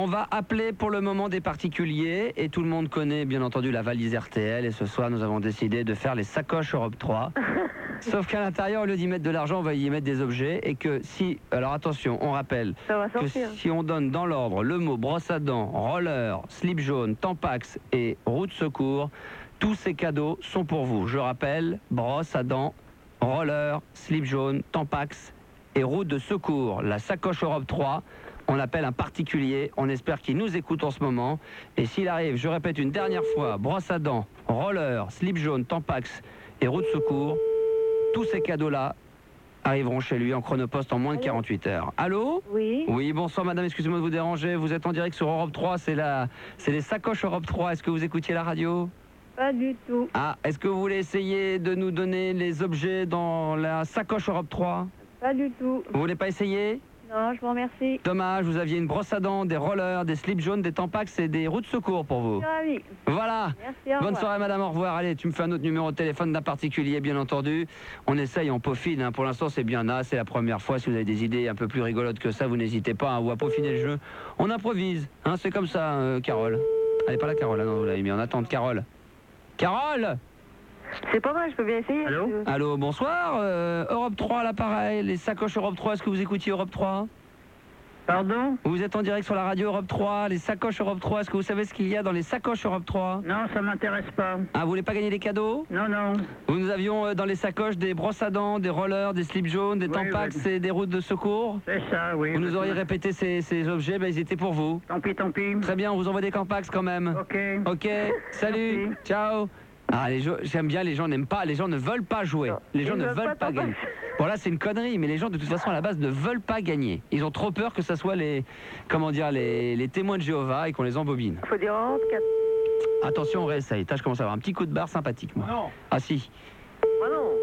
On va appeler pour le moment des particuliers et tout le monde connaît bien entendu la valise RTL et ce soir nous avons décidé de faire les sacoches Europe 3. Sauf qu'à l'intérieur, au lieu d'y mettre de l'argent, on va y mettre des objets et que si, alors attention, on rappelle que si on donne dans l'ordre le mot brosse à dents, roller, slip jaune, tampax et roue de secours, tous ces cadeaux sont pour vous. Je rappelle, brosse à dents, roller, slip jaune, tampax et roue de secours. La sacoche Europe 3. On appelle un particulier, on espère qu'il nous écoute en ce moment. Et s'il arrive, je répète une dernière fois, brosse à dents, roller, slip jaune, tampax et roue de secours, tous ces cadeaux-là arriveront chez lui en chronopost en moins de 48 heures. Allô ? Oui. Oui, bonsoir madame, excusez-moi de vous déranger. Vous êtes en direct sur Europe 3, c'est les sacoches Europe 3. Est-ce que vous écoutiez la radio ? Pas du tout. Ah, est-ce que vous voulez essayer de nous donner les objets dans la sacoche Europe 3 ? Pas du tout. Vous voulez pas essayer ? Non, je vous remercie. Dommage, vous aviez une brosse à dents, des rollers, des slips jaunes, des tampax et des roues de secours pour vous. Ravi. Voilà. Merci, au revoir. Bonne soirée madame, au revoir. Allez, tu me fais un autre numéro de téléphone d'un particulier, bien entendu. On essaye, on peaufine. Hein. Pour l'instant, c'est bien là, c'est la première fois. Si vous avez des idées un peu plus rigolotes que ça, vous n'hésitez pas ou à peaufiner le jeu. On improvise. Hein, c'est comme ça, Carole. Elle n'est pas là, Carole. Ah non, vous l'avez mis en attente, Carole. Carole ? C'est pas mal, je peux bien essayer. Allô ? Allô, bonsoir. Europe 3 à l'appareil. Les sacoches Europe 3, est-ce que vous écoutiez Europe 3 ? Pardon ? Vous êtes en direct sur la radio Europe 3, les sacoches Europe 3. Est-ce que vous savez ce qu'il y a dans les sacoches Europe 3 ? Non, ça m'intéresse pas. Ah, vous voulez pas gagner des cadeaux ? Non, non. Nous avions dans les sacoches des brosses à dents, des rollers, des slips jaunes, des Oui, tampax oui. et des routes de secours. C'est ça, oui. Vous nous auriez répété ces objets, ben, ils étaient pour vous. Tant pis, tant pis. Très bien, on vous envoie des tampax quand même. Ok. Ok, salut, Merci. ciao. Ah, j'aime bien, les gens n'aiment pas, les gens ne veulent pas jouer. Les gens Ils ne veulent veulent pas pas gagner. Bon là c'est une connerie, mais les gens de toute façon à la base ne veulent pas gagner. Ils ont trop peur que ça soit les témoins de Jéhovah et qu'on les embobine. Faut dire Europe 4. Attention, on réessaye. Je commence à avoir un petit coup de barre sympathique, moi. Non. Ah si. Ah non.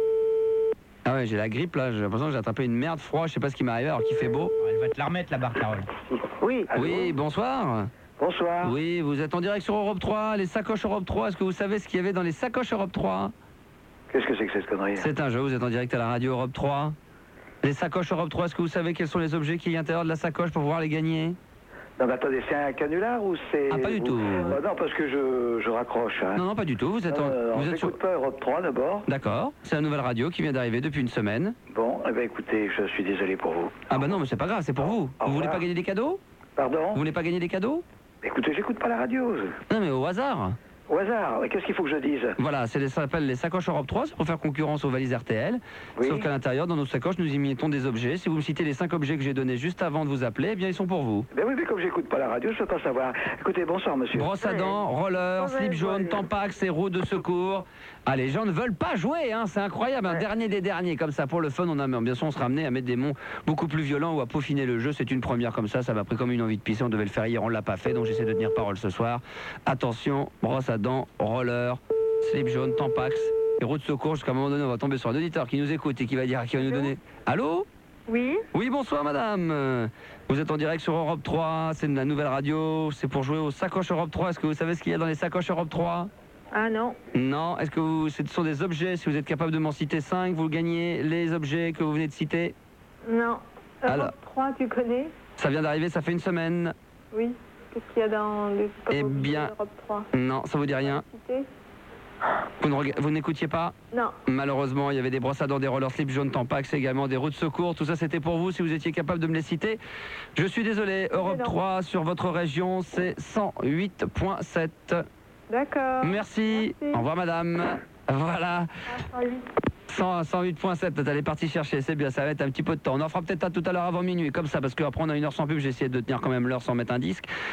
Ah ouais, j'ai la grippe là, j'ai l'impression que j'ai attrapé une merde froid, je sais pas ce qui m'est arrivé alors qu'il fait beau. Elle va te la remettre, la barre, Carole. Oui. Oui, bonsoir. Bonsoir. Oui, vous êtes en direct sur Europe 3, les sacoches Europe 3. Est-ce que vous savez ce qu'il y avait dans les sacoches Europe 3 ? Qu'est-ce que c'est que cette connerie? C'est un jeu, vous êtes en direct à la radio Europe 3. Les sacoches Europe 3, est-ce que vous savez quels sont les objets qui y a à l'intérieur de la sacoche pour pouvoir les gagner ? Non, mais attendez, c'est un canular ou c'est... Ah, pas du tout. Non, parce que je raccroche. Hein. Non, non, pas du tout, vous êtes, on vous êtes sur... n'écoute pas Europe 3 d'abord. D'accord, c'est la nouvelle radio qui vient d'arriver depuis une semaine. Bon, eh ben écoutez, je suis désolé pour vous. Ah bah non, mais c'est pas grave, c'est pour vous. Au Vous voulez revoir. pas gagner des cadeaux ? Pardon? Vous voulez pas gagner des cadeaux ? Écoutez, j'écoute pas la radio. Non, mais au hasard. Au hasard, mais qu'est-ce qu'il faut que je dise? Voilà, ça s'appelle les sacoches Europe 3, c'est pour faire concurrence aux valises RTL. Oui. Sauf qu'à l'intérieur, dans nos sacoches, nous y mettons des objets. Si vous me citez les 5 objets que j'ai donnés juste avant de vous appeler, eh bien ils sont pour vous. Ben oui, mais comme j'écoute pas la radio, je peux pas savoir. Écoutez, bonsoir monsieur. Brosse à dents, roller, Ouais, slip jaune, ouais. tampax et roue de secours. Ah, les gens ne veulent pas jouer, hein, c'est incroyable. Un Ouais. dernier des derniers, comme ça, pour le fun, bien sûr, on sera amené à mettre des mots beaucoup plus violents ou à peaufiner le jeu. C'est une première comme ça m'a pris comme une envie de pisser. On devait le faire hier, on l'a pas fait, donc j'essaie de tenir parole ce soir. Attention, brosse à dents, roller, slip jaune, tampax et roue de secours. Jusqu'à un moment donné, on va tomber sur un auditeur qui nous écoute et qui va dire, qui va nous donner. Allô ? Oui. Oui, bonsoir madame. Vous êtes en direct sur Europe 3, c'est de la nouvelle radio, c'est pour jouer aux sacoches Europe 3. Est-ce que vous savez ce qu'il y a dans les sacoches Europe 3 ? Ah non. Non. Est-ce que ce sont des objets? Si vous êtes capable de m'en citer 5, vous gagnez les objets que vous venez de citer. Non. Alors. Europe 3, tu connais? Ça vient d'arriver, ça fait une semaine. Oui. Qu'est-ce qu'il y a dans les Eh bien- Europe 3? Non, ça vous dit rien. Cité? Vous n'écoutiez pas? Non. Malheureusement, il y avait des brosses à dents, des rollers slip jaunes, tampax, également des roues de secours. Tout ça, c'était pour vous, si vous étiez capable de me les citer. Je suis désolé, Europe non. 3 sur votre région, c'est 108.7. D'accord. Merci. Au revoir, madame. Voilà. Ah, oui. 108.7, elle est partie chercher, c'est bien, ça va être un petit peu de temps. On en fera peut-être un tout à l'heure avant minuit, comme ça, parce qu'après on a une heure sans pub, j'ai essayé de tenir quand même l'heure sans mettre un disque.